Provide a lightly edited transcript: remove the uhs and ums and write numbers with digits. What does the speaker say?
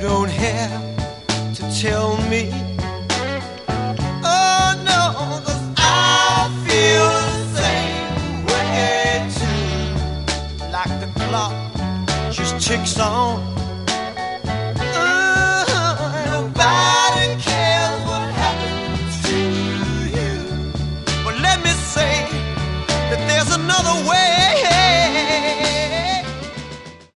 don't have to tell me. Oh no, 'cause I feel the same way too. Like the clock just ticks on